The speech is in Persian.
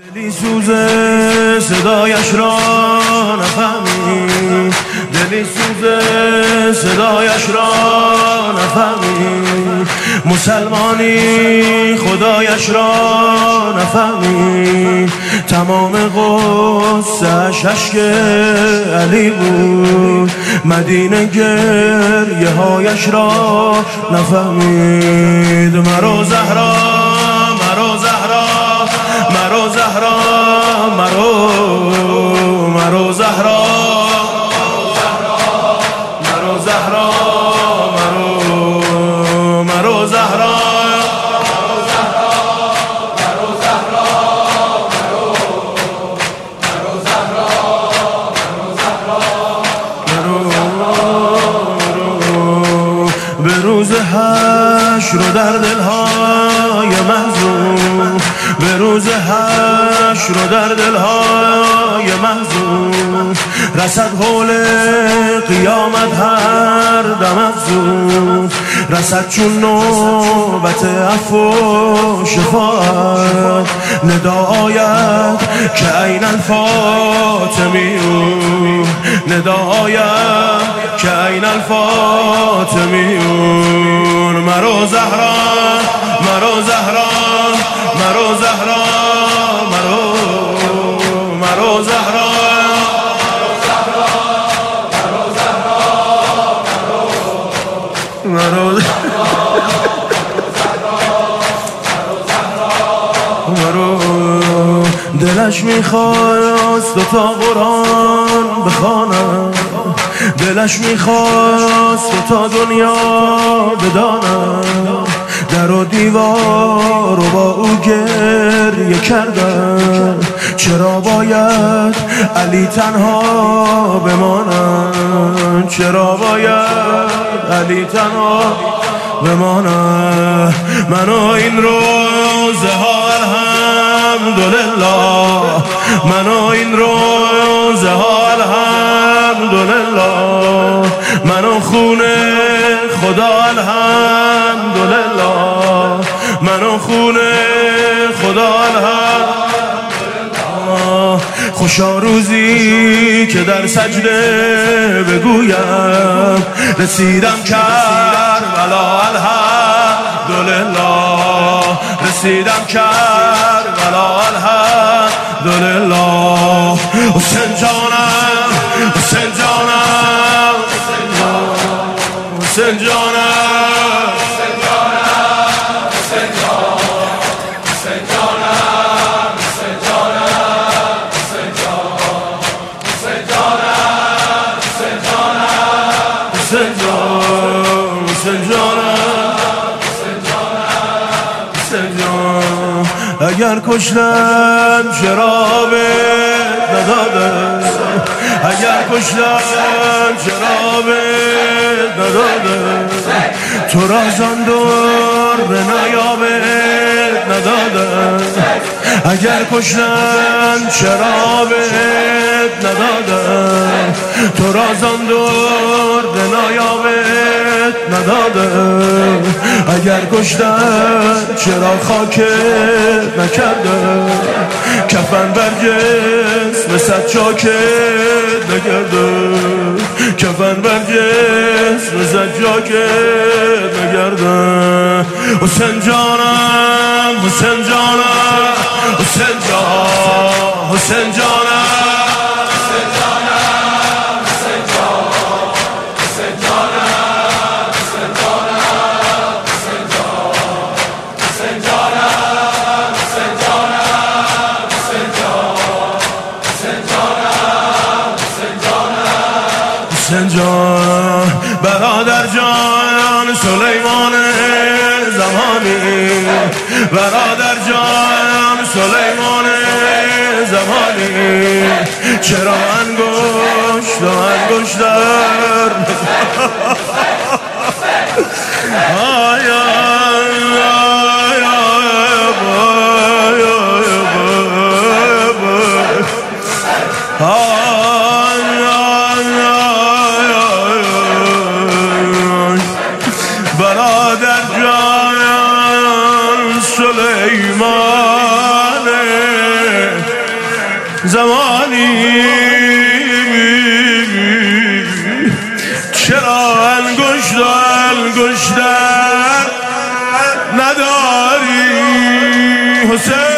دلی سوزه صدایش را نفهمی، دلی سوزه صدایش را نفهمی، مسلمانی خدایش را نفهمی، تمام قصه‌اش عشق علی بود، مدینه گریه هایش را نفهمید. مرو زهرا مرو زهرا مرو زهرا مرو زهرا مرو زهرا مرو زهرا به روز حشر و در دلهای محزون، به روز حشر و در دلهای محزون، رسد حول قیامت هر دم افزون، رسد چون نوبت عفو و شفاعت، ندا آید که این الفاطمیون، ندا آید که این الفاطمیون. مرو زهرا مرو زهرا مرو زهرا مرو زهرا مرو دلش میخواست تا قرآن بخوانم، دلش میخواست تا دنیا بدانم، در و دیوار و با او گریه کردم، چرا باید علی تنها بماند، چرا باید علی تنها بماند. منو این روزه ها الحمدلله، منو این روزه ها الحمدلله، منو خونه خدا الحمدلله، منو خونه خدا الحمدلله. خوشا روزی که در سجده بگویم رسیدم کربلا الحمدلله، رسیدم کربلا الحمدلله. حسین جانم حسین جانم حسین جانم اگر کشتم چرا بهت ندادم، اگر کشتم چرا بهت ندادم، تو را زان دور به نیابت ندادم، اگر کشتم چرا بهت ندادم، تو را زان دور به نیابت ندادم، اگر کشتم چرا خاکت نکردم، کفن بر جسم سجاکت نگردم، کفن بر جسم سجاکت نگردم. حسین جانم حسین جانم حسین جانم حسین جانم جان برادر جان سلیمان زمانی، برادر جان سلیمان زمانی، چرا انگشت و انگشتر برادر جان سلیمان زمانی چرا انگشتر نداری حسین